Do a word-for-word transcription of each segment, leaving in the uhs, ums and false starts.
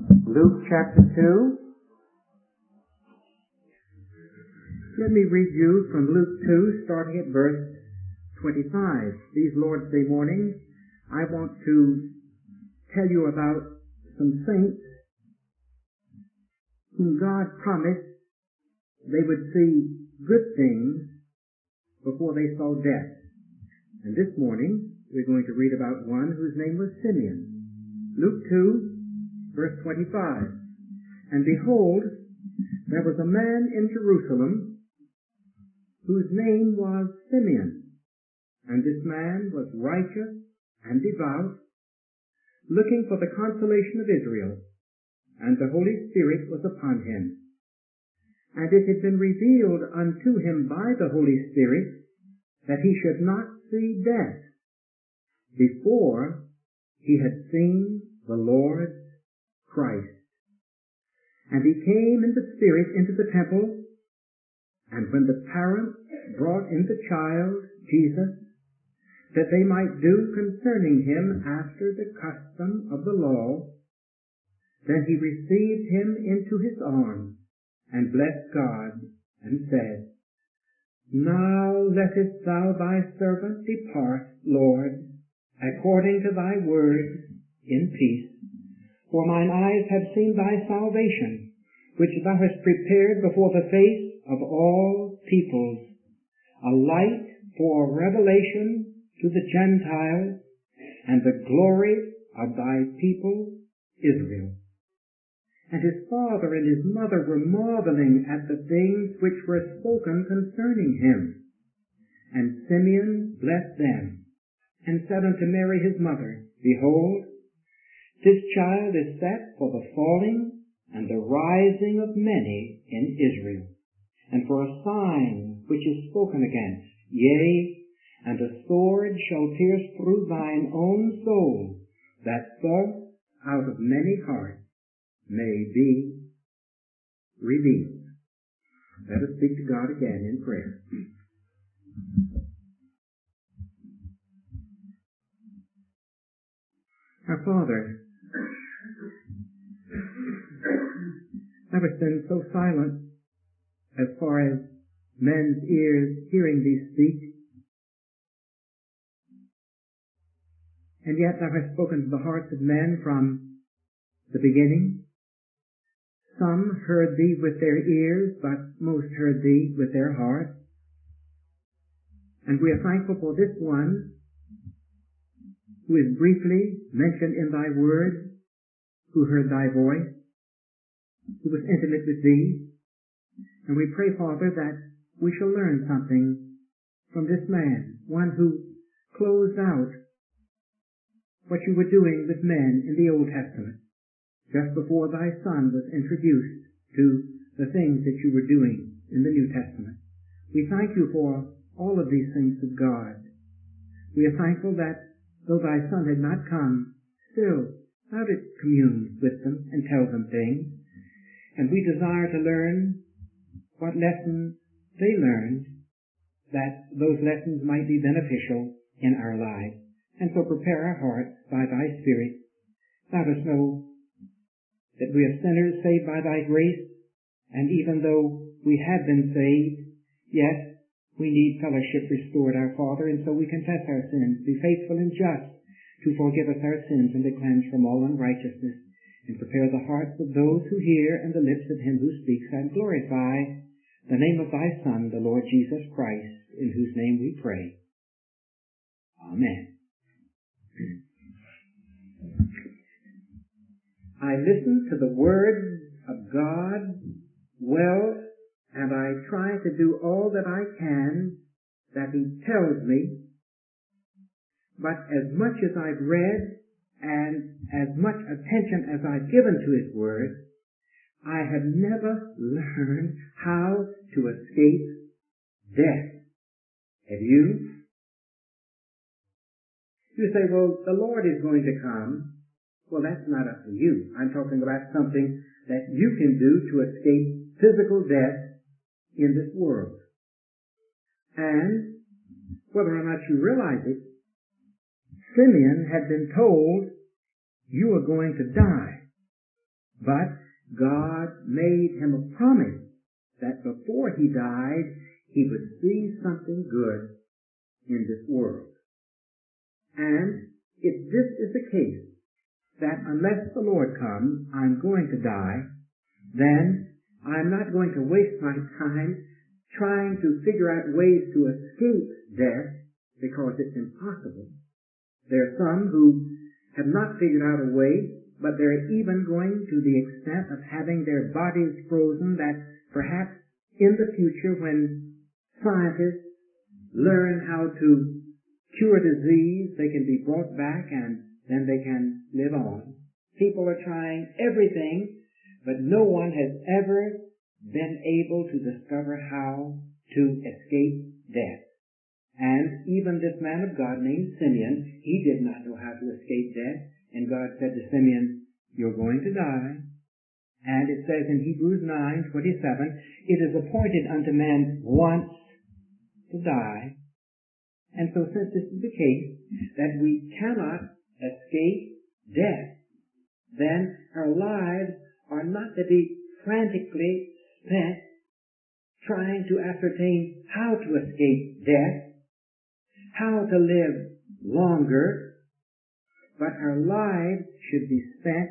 Luke chapter two. Let me read you from Luke two, starting at verse twenty-five. These Lord's Day mornings, I want to tell you about some saints whom God promised they would see good things before they saw death. And this morning, we're going to read about one whose name was Simeon. Luke two, verse twenty-five. And behold, there was a man in Jerusalem whose name was Simeon. And this man was righteous and devout, looking for the consolation of Israel. And the Holy Spirit was upon him. And it had been revealed unto him by the Holy Spirit that he should not see death before he had seen the Lord's Christ. And he came in the Spirit into the temple, and when the parents brought in the child, Jesus, that they might do concerning him after the custom of the law, then he received him into his arms, and blessed God, and said, Now lettest thou thy servant depart, Lord, according to thy word, in peace. For mine eyes have seen thy salvation, which thou hast prepared before the face of all peoples, a light for revelation to the Gentiles, and the glory of thy people Israel. And his father and his mother were marveling at the things which were spoken concerning him. And Simeon blessed them, and said unto Mary his mother, Behold, this child is set for the falling and the rising of many in Israel, and for a sign which is spoken against, yea, and a sword shall pierce through thine own soul, that thoughts out of many hearts may be revealed. Let us speak to God again in prayer. Our Father, thou hast been so silent as far as men's ears hearing thee speak, and yet thou hast spoken to the hearts of men from the beginning. Some heard thee with their ears, but most heard thee with their hearts. And we are thankful for this one who is briefly mentioned in thy word, who heard thy voice, who was intimate with thee. And we pray, Father, that we shall learn something from this man, one who closed out what you were doing with men in the Old Testament, just before thy Son was introduced to the things that you were doing in the New Testament. We thank you for all of these things of God. We are thankful that though thy Son had not come, still thou didst commune with them and tell them things. And we desire to learn what lessons they learned, that those lessons might be beneficial in our lives. And so prepare our hearts by thy Spirit. Let us know that we are sinners saved by thy grace, and even though we have been saved, yet we need fellowship restored, our Father, and so we confess our sins, be faithful and just to forgive us our sins and to cleanse from all unrighteousness, and prepare the hearts of those who hear and the lips of him who speaks, and glorify the name of thy Son, the Lord Jesus Christ, in whose name we pray. Amen. I listen to the words of God well, and I try to do all that I can that he tells me. But as much as I've read and as much attention as I've given to his word, I have never learned how to escape death. Have you? You say, well, the Lord is going to come. Well, that's not up to you. I'm talking about something that you can do to escape physical death in this world. And whether or not you realize it, Simeon had been told, you are going to die. But God made him a promise that before he died, he would see something good in this world. And if this is the case, that unless the Lord comes, I'm going to die, then I'm not going to waste my time trying to figure out ways to escape death, because it's impossible. There are some who have not figured out a way, but they're even going to the extent of having their bodies frozen, that perhaps in the future, when scientists learn how to cure disease, they can be brought back and then they can live on. People are trying everything, but no one has ever been able to discover how to escape death. And even this man of God named Simeon, he did not know how to escape death. And God said to Simeon, you're going to die. And it says in Hebrews nine twenty-seven, it is appointed unto man once to die. And so since this is the case, that we cannot escape death, then our lives are not to be frantically spent trying to ascertain how to escape death, how to live longer, but our lives should be spent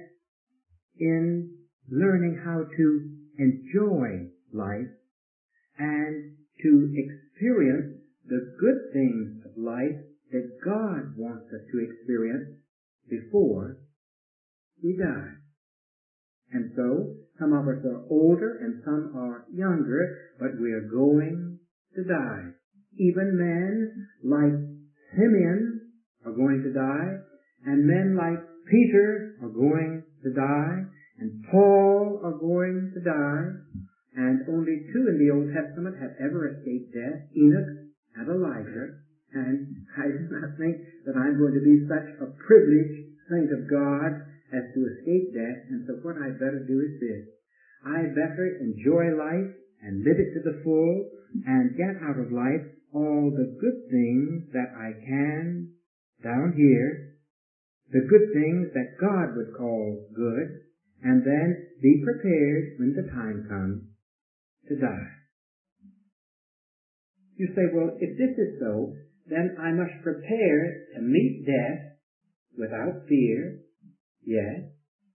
in learning how to enjoy life and to experience the good things of life that God wants us to experience before we die. And so, some of us are older and some are younger, but we are going to die. Even men like Simeon are going to die, and men like Peter are going to die, and Paul are going to die, and only two in the Old Testament have ever escaped death, Enoch and Elijah, and I do not think that I'm going to be such a privileged saint of God as to escape death, and so what I'd better do is this. I'd better enjoy life and live it to the full and get out of life all the good things that I can down here, the good things that God would call good, and then be prepared when the time comes to die. You say, well, if this is so, then I must prepare to meet death without fear, yes,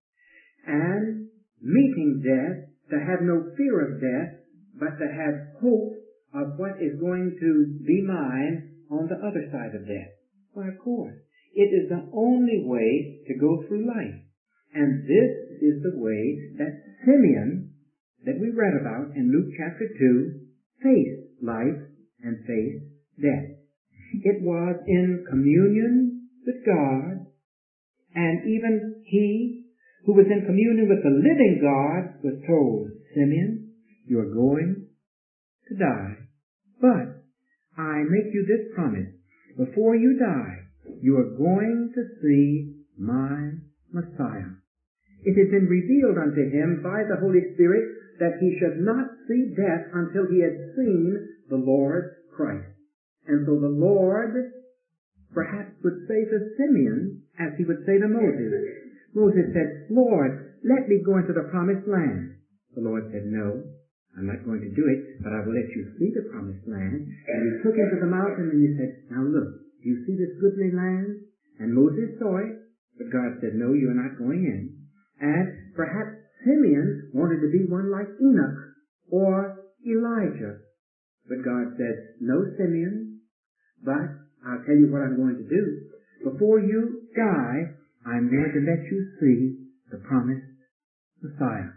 and meeting death to have no fear of death, but to have hope of what is going to be mine on the other side of death. Why, of course, it is the only way to go through life. And this is the way that Simeon, that we read about in Luke chapter two, faced life and faced death. It was in communion with God, and even he who was in communion with the living God was told, Simeon, you are going to die, but I make you this promise. Before you die, you are going to see my Messiah. It had been revealed unto him by the Holy Spirit that he should not see death until he had seen the Lord Christ. And so the Lord perhaps would say to Simeon as he would say to Moses. Moses said, Lord, let me go into the promised land. The Lord said, no, I'm not going to do it, but I will let you see the promised land. And he took him to the mountain and he said, now look, do you see this goodly land? And Moses saw it, but God said, no, you're not going in. And perhaps Simeon wanted to be one like Enoch or Elijah. But God said, no, Simeon, but I'll tell you what I'm going to do. Before you die, I'm going to let you see the promised Messiah.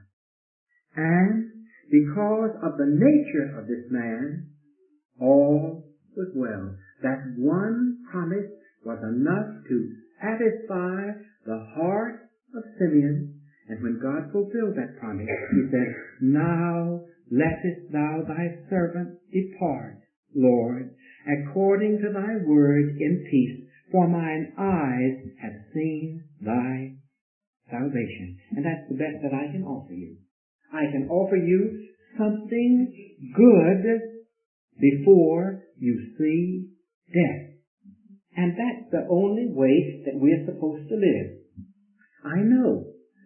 And because of the nature of this man, all was well. That one promise was enough to satisfy the heart of Simeon. And when God fulfilled that promise, he said, now lettest thou thy servant depart, Lord, according to thy word in peace, for mine eyes have seen thy salvation. And that's the best that I can offer you. I can offer you something good before you see death. And that's the only way that we're supposed to live. I know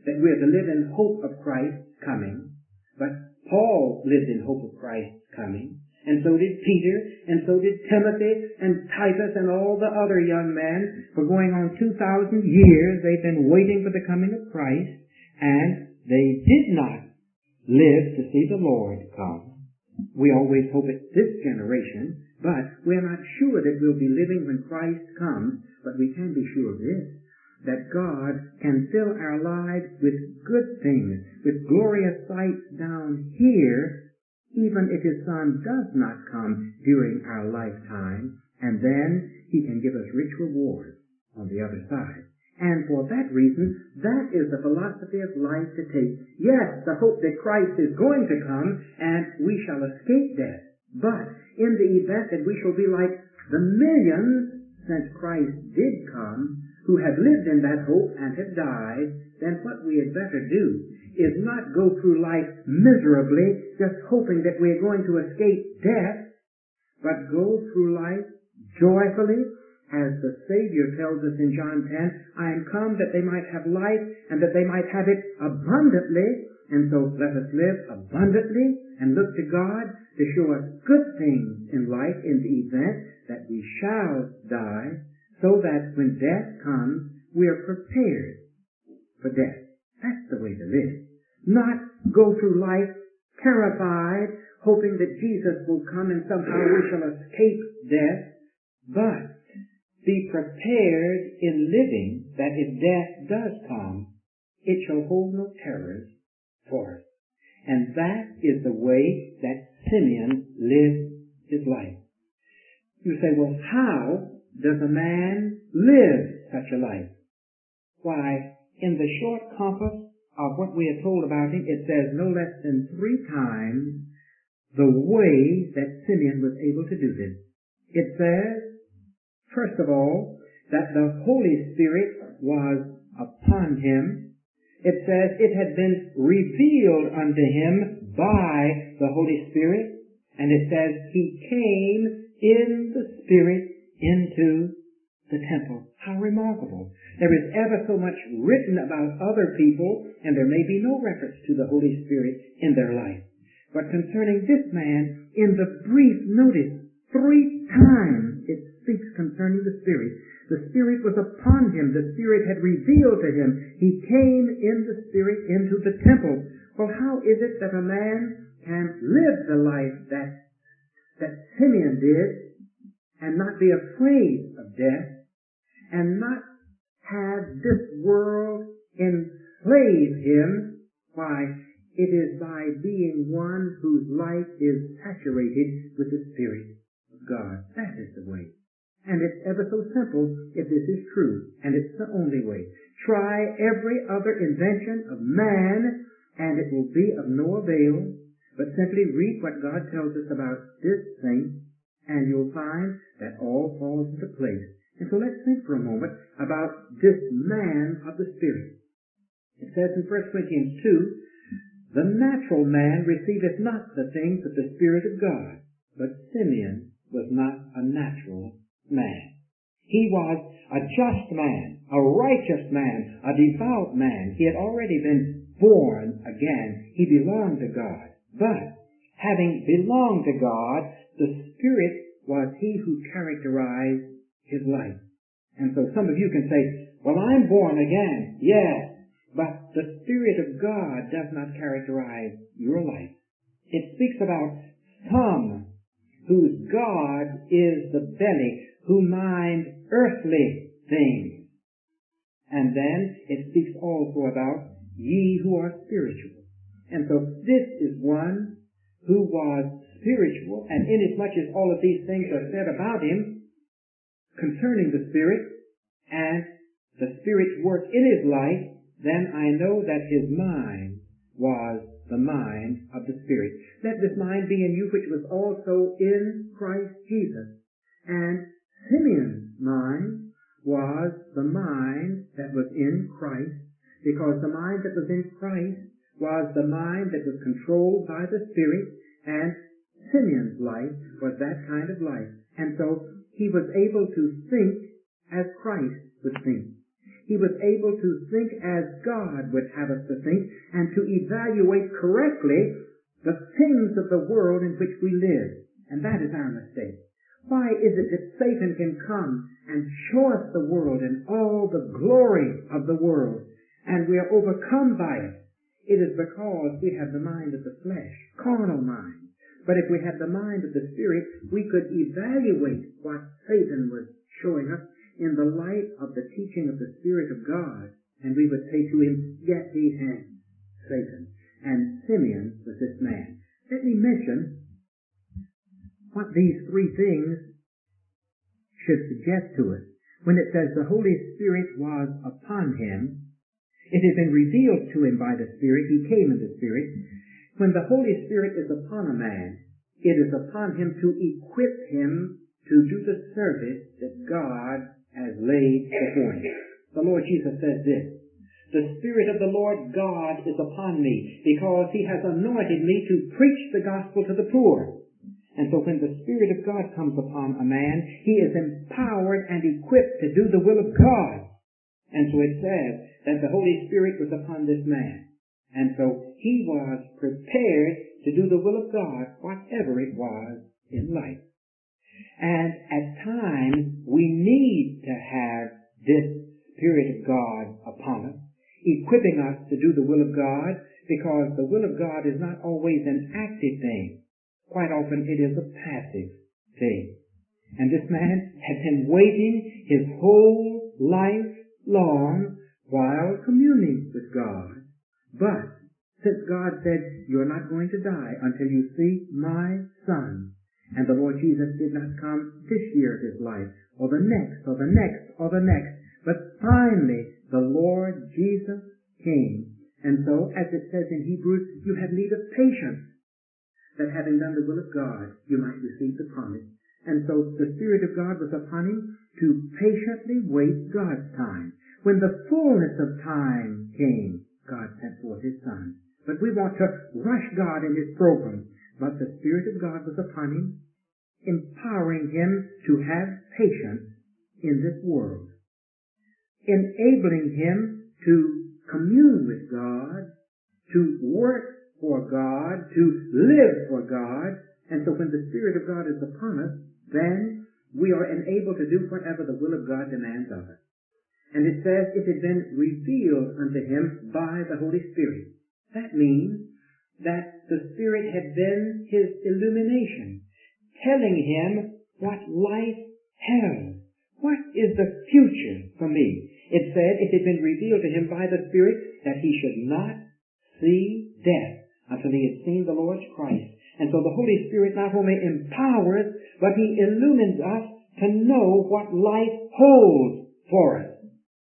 that we're to live in hope of Christ's coming, but Paul lived in hope of Christ's coming, and so did Peter, and so did Timothy, and Titus, and all the other young men. For going on two thousand years, they've been waiting for the coming of Christ, and they did not live to see the Lord come. We always hope it's this generation, but we're not sure that we'll be living when Christ comes, but we can be sure of this, that God can fill our lives with good things, with glorious sights down here, even if His Son does not come during our lifetime, and then He can give us rich rewards on the other side. And for that reason, that is the philosophy of life to take. Yes, the hope that Christ is going to come, and we shall escape death. But in the event that we shall be like the millions since Christ did come, who have lived in that hope and have died, then what we had better do is not go through life miserably, just hoping that we're going to escape death, but go through life joyfully, as the Savior tells us in John ten, I am come that they might have life and that they might have it abundantly. And so let us live abundantly and look to God to show us good things in life in the event that we shall die, so that when death comes, we are prepared for death. That's the way to live. Not go through life terrified, hoping that Jesus will come and somehow we shall escape death, but be prepared in living that if death does come, it shall hold no terrors for us. And that is the way that Simeon lived his life. You say, well, how does a man live such a life? Why, in the short compass of what we are told about him, it says no less than three times the way that Simeon was able to do this. It says, first of all, that the Holy Spirit was upon him. It says it had been revealed unto him by the Holy Spirit. And it says he came in the Spirit into the temple. How remarkable. There is ever so much written about other people, and there may be no reference to the Holy Spirit in their life. But concerning this man, in the brief notice, three times it speaks concerning the Spirit. The Spirit was upon him. The Spirit had revealed to him. He came in the Spirit into the temple. Well, how is it that a man can live the life that, that Simeon did and not be afraid of death and not have this world enslave him? Why, it is by being one whose life is saturated with the Spirit of God. That is the way. And it's ever so simple if this is true, and it's the only way. Try every other invention of man, and it will be of no avail, but simply read what God tells us about this thing, and you'll find that all falls into place. And so let's think for a moment about this man of the Spirit. It says in First Corinthians two, the natural man receiveth not the things of the Spirit of God, but Simeon was not a natural man. He was a just man, a righteous man, a devout man. He had already been born again. He belonged to God. But having belonged to God, the Spirit was he who characterized his life. And so some of you can say, well, I'm born again. Yes, but the Spirit of God does not characterize your life. It speaks about some whose God is the belly, who mind earthly things. And then it speaks also about ye who are spiritual. And so this is one who was spiritual, and inasmuch as all of these things are said about him concerning the Spirit and the Spirit's work in his life, then I know that his mind was the mind of the Spirit. Let this mind be in you which was also in Christ Jesus. And Simeon's mind was the mind that was in Christ, because the mind that was in Christ was the mind that was controlled by the Spirit, and Simeon's life was that kind of life. And so he was able to think as Christ would think. He was able to think as God would have us to think and to evaluate correctly the things of the world in which we live. And that is our mistake. Why is it that Satan can come and show us the world and all the glory of the world, and we are overcome by it? It is because we have the mind of the flesh, carnal mind. But if we had the mind of the Spirit, we could evaluate what Satan was showing us in the light of the teaching of the Spirit of God. And we would say to him, "Get thee hence, Satan." And Simeon was this man. Let me mention what these three things should suggest to us. When it says the Holy Spirit was upon him, it had been revealed to him by the Spirit. He came in the Spirit. When the Holy Spirit is upon a man, it is upon him to equip him to do the service that God has laid before him. The Lord Jesus says this, "The Spirit of the Lord God is upon me, because he has anointed me to preach the gospel to the poor." And so when the Spirit of God comes upon a man, he is empowered and equipped to do the will of God. And so it says that the Holy Spirit was upon this man. And so he was prepared to do the will of God, whatever it was in life. And at times, we need to have this Spirit of God upon us, equipping us to do the will of God, because the will of God is not always an active thing. Quite often it is a passive thing. And this man had been waiting his whole life long while communing with God. But since God said, "You're not going to die until you see my Son," and the Lord Jesus did not come this year of his life, or the next, or the next, or the next, but finally the Lord Jesus came. And so, as it says in Hebrews, you have need of patience, that having done the will of God, you might receive the promise. And so the Spirit of God was upon him to patiently wait God's time. When the fullness of time came, God sent forth his Son. But we want to rush God in his program. But the Spirit of God was upon him, empowering him to have patience in this world, enabling him to commune with God, to work for God, to live for God. And so when the Spirit of God is upon us, then we are enabled to do whatever the will of God demands of us. And it says it had been revealed unto him by the Holy Spirit. That means that the Spirit had been his illumination, telling him what life held. What is the future for me? It said it had been revealed to him by the Spirit that he should not see death until he had seen the Lord's Christ. And so the Holy Spirit not only empowers, but he illumines us to know what life holds for us.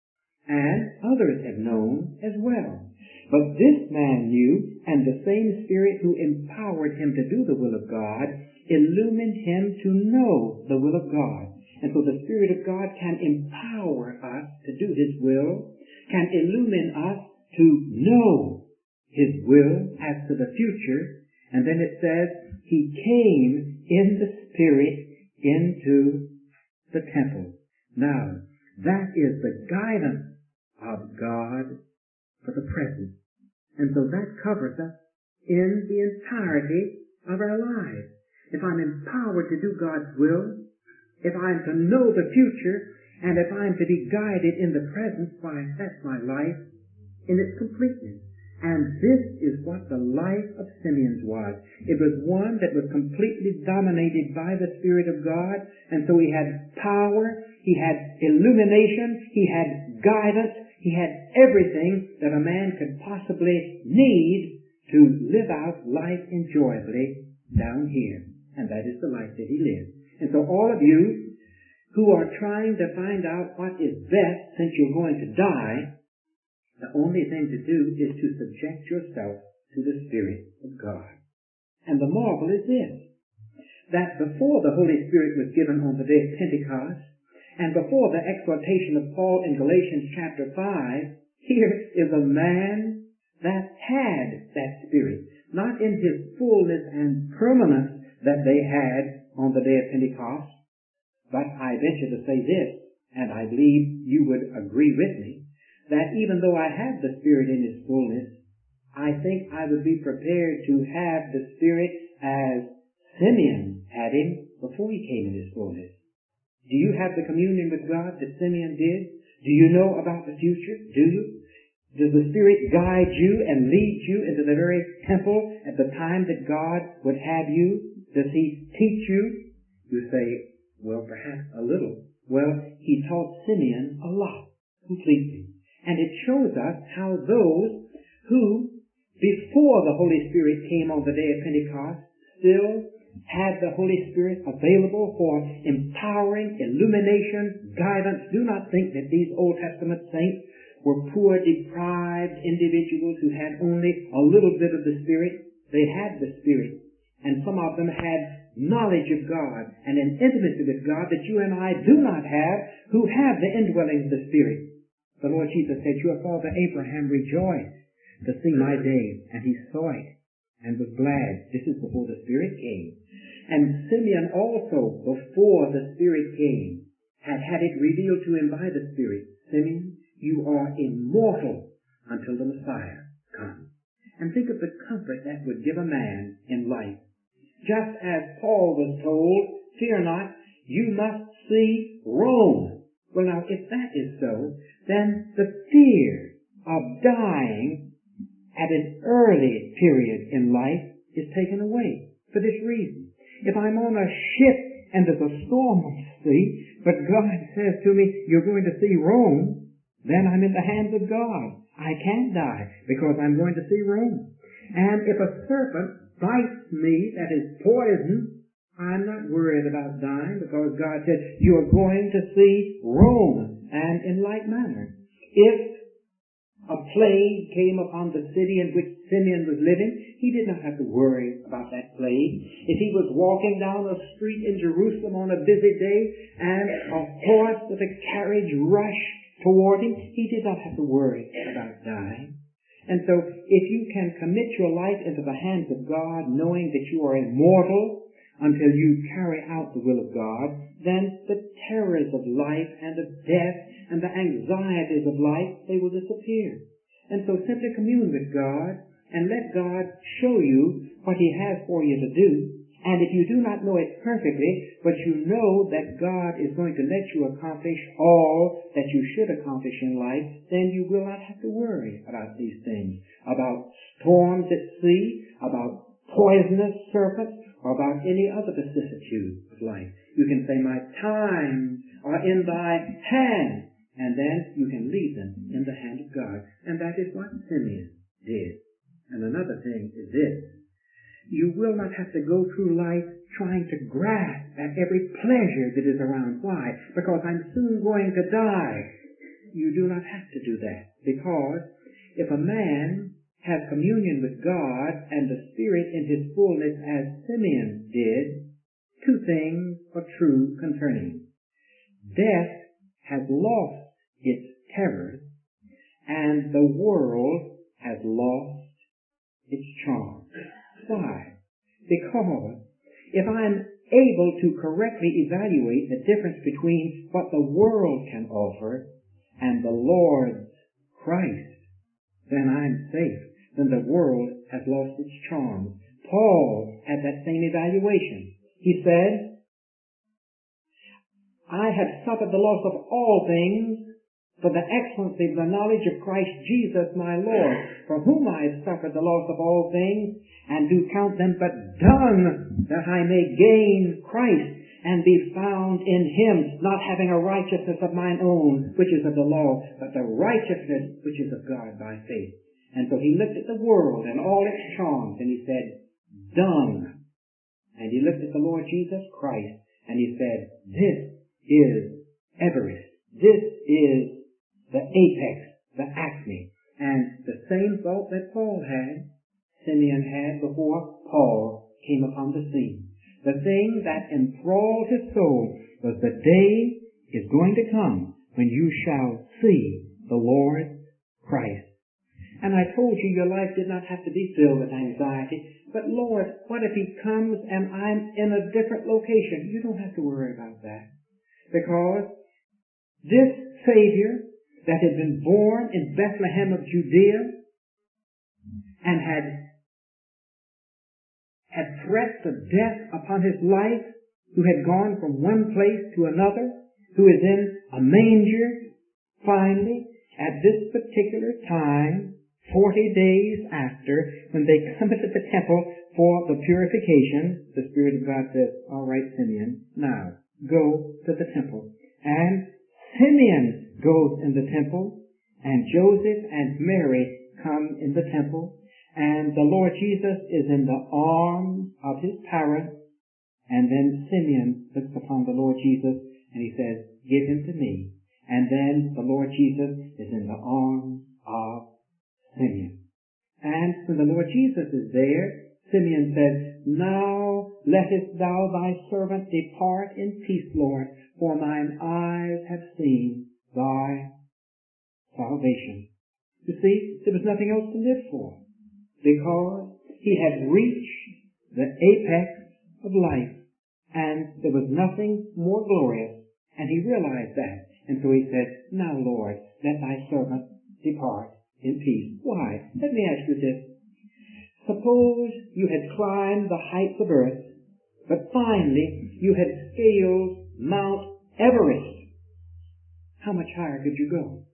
And others have known as well. But this man knew, and the same Spirit who empowered him to do the will of God illumined him to know the will of God. And so the Spirit of God can empower us to do his will, can illumine us to know his will as to the future. And then it says, he came in the Spirit into the temple. Now, that is the guidance of God for the present. And so that covers us in the entirety of our lives. If I'm empowered to do God's will, if I'm to know the future, and if I'm to be guided in the present, why, that's my life in its completeness. And this is what the life of Simeon's was. It was one that was completely dominated by the Spirit of God, and so he had power, he had illumination, he had guidance, he had everything that a man could possibly need to live out life enjoyably down here. And that is the life that he lived. And so all of you who are trying to find out what is best since you're going to die, the only thing to do is to subject yourself to the Spirit of God. And the marvel is this, that before the Holy Spirit was given on the day of Pentecost, and before the exhortation of Paul in Galatians chapter five, here is a man that had that Spirit, not in his fullness and permanence that they had on the day of Pentecost, but I venture to say this, and I believe you would agree with me, that even though I had the Spirit in His fullness, I think I would be prepared to have the Spirit as Simeon had Him before he came in His fullness. Do you have the communion with God that Simeon did? Do you know about the future? Do you? Does the Spirit guide you and lead you into the very temple at the time that God would have you? Does He teach you? You say, well, perhaps a little. Well, He taught Simeon a lot, completely. And it shows us how those who, before the Holy Spirit came on the day of Pentecost, still had the Holy Spirit available for empowering, illumination, guidance. Do not think that these Old Testament saints were poor, deprived individuals who had only a little bit of the Spirit. They had the Spirit, and some of them had knowledge of God and an intimacy with God that you and I do not have, who have the indwelling of the Spirit. The Lord Jesus said, your father Abraham rejoiced to see my day, and he saw it and was glad. This is before the Spirit came. And Simeon also, before the Spirit came, had had it revealed to him by the Spirit. Simeon, you are immortal until the Messiah comes. And think of the comfort that would give a man in life. Just as Paul was told, fear not, you must see Rome. Well, now, if that is so, then the fear of dying at an early period in life is taken away for this reason. If I'm on a ship and there's a storm on the sea, but God says to me, you're going to see Rome, then I'm in the hands of God. I can't die because I'm going to see Rome. And if a serpent bites me that is poison, I'm not worried about dying because God says, you're going to see Rome. And in like manner, if a plague came upon the city in which Simeon was living, he did not have to worry about that plague. If he was walking down a street in Jerusalem on a busy day and a horse with a carriage rushed toward him, he did not have to worry about dying. And so if you can commit your life into the hands of God, knowing that you are immortal until you carry out the will of God, then the terrors of life and of death and the anxieties of life, they will disappear. And so simply commune with God and let God show you what He has for you to do. And if you do not know it perfectly, but you know that God is going to let you accomplish all that you should accomplish in life, then you will not have to worry about these things, about storms at sea, about poisonous serpents, or about any other vicissitude of life. You can say, my times are in thy hand, and then you can leave them in the hand of God. And that is what Simeon did. And another thing is this. You will not have to go through life trying to grasp at every pleasure that is around. Why? Because I'm soon going to die. You do not have to do that. Because if a man has communion with God and the Spirit in His fullness as Simeon did, two things are true concerning him. Death has lost its terror, and the world has lost its charm. Why? Because if I'm able to correctly evaluate the difference between what the world can offer and the Lord's Christ, then I'm safe. Then the world has lost its charm. Paul had that same evaluation. He said, I have suffered the loss of all things for the excellency of the knowledge of Christ Jesus my Lord, for whom I have suffered the loss of all things, and do count them but dung, that I may gain Christ, and be found in Him, not having a righteousness of mine own, which is of the law, but the righteousness which is of God by faith. And so he looked at the world and all its charms, and he said, dung. And he looked at the Lord Jesus Christ, and he said, this is Everest. This is the apex, the acme. And the same thought that Paul had, Simeon had before Paul came upon the scene. The thing that enthralled his soul was the day is going to come when you shall see the Lord Christ. And I told you your life did not have to be filled with anxiety. But Lord, what if He comes and I'm in a different location? You don't have to worry about that. Because this Savior that had been born in Bethlehem of Judea and had, had threats of death upon his life, who had gone from one place to another, who is in a manger, finally, at this particular time, forty days after, when they come into the temple for the purification, the Spirit of God says, all right, Simeon, now go to the temple. And Simeon goes in the temple, and Joseph and Mary come in the temple, and the Lord Jesus is in the arms of his parents, and then Simeon looks upon the Lord Jesus, and he says, give him to me. And then the Lord Jesus is in the arms of Simeon. And when the Lord Jesus is there, Simeon says, now lettest thou thy servant depart in peace, Lord, for mine eyes have seen thy salvation. You see, there was nothing else to live for, because he had reached the apex of life, and there was nothing more glorious, and he realized that. And so he said, now, Lord, let thy servant depart in peace. Why? Let me ask you this. Suppose you had climbed the heights of earth, but finally you had scaled Mount Everest. How much higher could you go?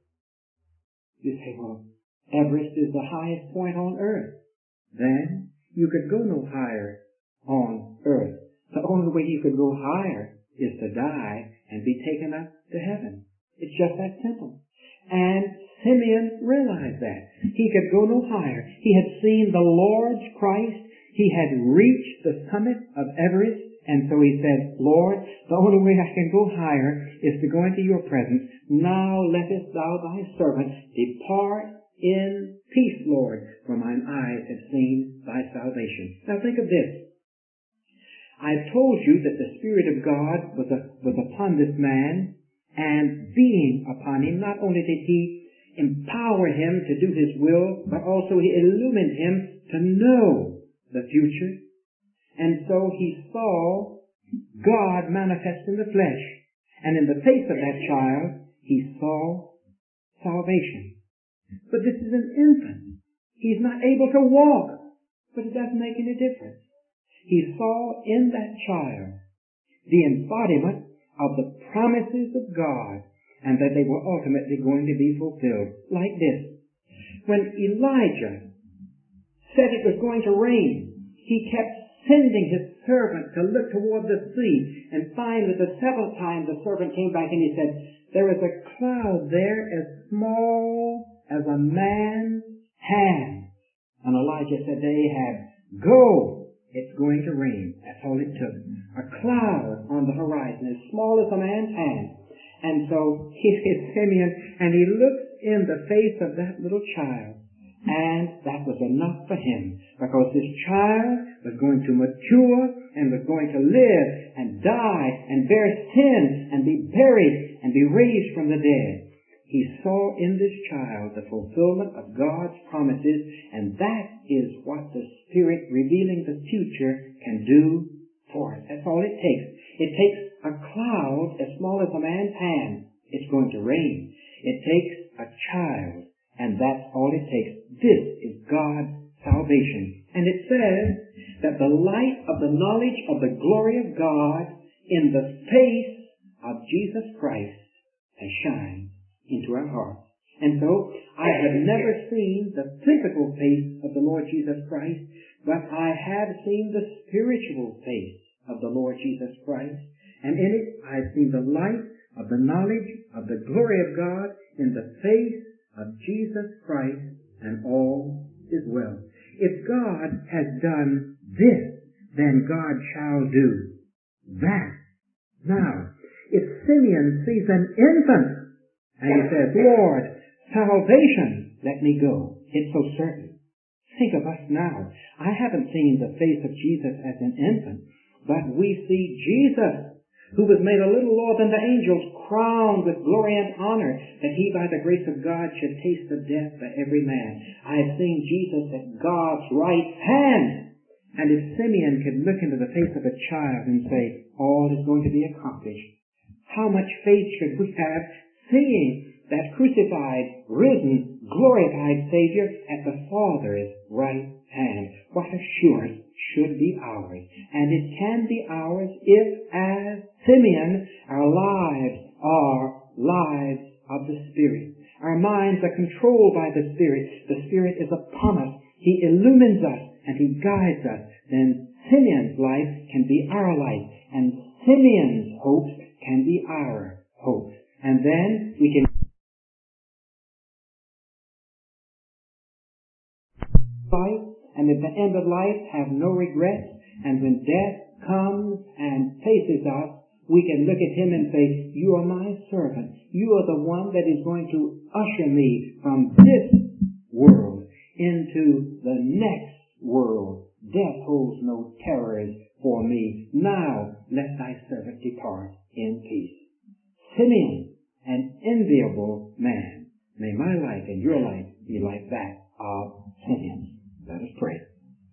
You say, well, Everest is the highest point on earth. Then you could go no higher on earth. The only way you could go higher is to die and be taken up to heaven. It's just that simple. And Simeon realized that. He could go no higher. He had seen the Lord's Christ. He had reached the summit of Everest. And so he said, Lord, the only way I can go higher is to go into your presence. Now lettest thou thy servant depart in peace, Lord, for mine eyes have seen thy salvation. Now think of this. I've told you that the Spirit of God was, a, was upon this man, and being upon him, not only did he empower him to do his will, but also he illumined him to know the future. And so he saw God manifest in the flesh. And in the face of that child, he saw salvation. But this is an infant. He's not able to walk, but it doesn't make any difference. He saw in that child the embodiment of the promises of God, and that they were ultimately going to be fulfilled. Like this. When Elijah said it was going to rain, he kept sending his servant to look toward the sea, and finally the seventh time the servant came back and he said, there is a cloud there as small as a man's hand. And Elijah said to Ahab, go! It's going to rain. That's all it took. A cloud on the horizon, as small as a man's hand. And so he is Simeon, and he looks in the face of that little child. And that was enough for him, because this child was going to mature and was going to live and die and bear sin and be buried and be raised from the dead. He saw in this child the fulfillment of God's promises, and that is what the Spirit revealing the future can do for us. That's all it takes. It takes a cloud as small as a man's hand. It's going to rain. It takes a child, and that's all it takes. This is God's salvation. And it says that the light of the knowledge of the glory of God in the face of Jesus Christ has shined into our hearts. And so, I have never seen the physical face of the Lord Jesus Christ, but I have seen the spiritual face of the Lord Jesus Christ. And in it, I have seen the light of the knowledge of the glory of God in the face of Jesus Christ, and all is well. If God has done this, then God shall do that. Now, if Simeon sees an infant, and he says, Lord, salvation, let me go. It's so certain. Think of us now. I haven't seen the face of Jesus as an infant, but we see Jesus, who was made a little lower than the angels, crowned with glory and honor, that he by the grace of God should taste of death for every man. I have seen Jesus at God's right hand. And if Simeon could look into the face of a child and say, all is going to be accomplished, how much faith should we have, seeing that crucified, risen, glorified Savior at the Father's right hand. What assurance should be ours. And it can be ours if, as Simeon, our lives are lives of the Spirit. Our minds are controlled by the Spirit. The Spirit is upon us. He illumines us and He guides us. Then Simeon's life can be our life. And Simeon's hopes can be our hopes. And then we can life, and at the end of life have no regrets, and when death comes and faces us, we can look at Him and say, you are my servant. You are the one that is going to usher me from this world into the next world. Death holds no terrors for me. Now let thy servant depart in peace. Simeon, an enviable man. May my life and your life be like that of Simeon. Let us pray.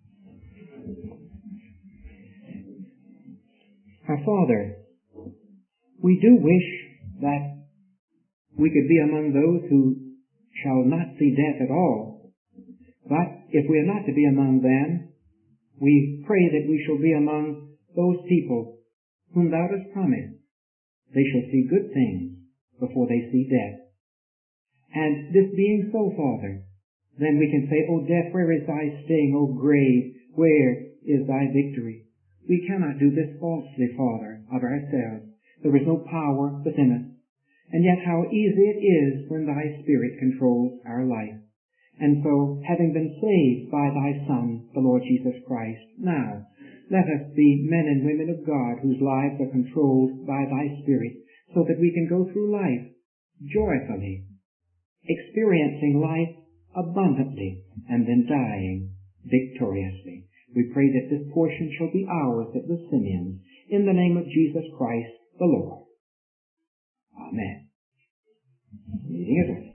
Our Father, we do wish that we could be among those who shall not see death at all. But if we are not to be among them, we pray that we shall be among those people whom Thou dost promise. They shall see good things before they see death. And this being so, Father, then we can say, O death, where is thy sting? O grave, where is thy victory? We cannot do this falsely, Father, of ourselves. There is no power within us. And yet how easy it is when thy Spirit controls our life. And so, having been saved by thy Son, the Lord Jesus Christ, now let us be men and women of God whose lives are controlled by thy Spirit, so that we can go through life joyfully, experiencing life abundantly, and then dying victoriously. We pray that this portion shall be ours that was Simeon's, in the name of Jesus Christ the Lord. Amen. Meeting is over.